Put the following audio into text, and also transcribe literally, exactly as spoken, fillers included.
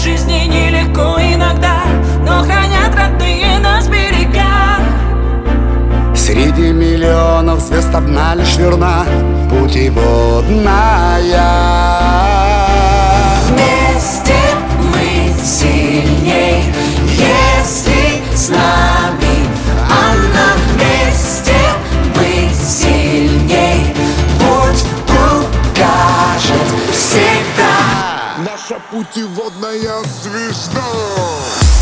жизни нелегко иногда, но хранят родные нас берега. Среди миллионов звезд одна лишь верна, путеводная. Вместе мы сильней, если с нами она. Вместе мы сильней, путь укажет всегда наша путеводная звезда.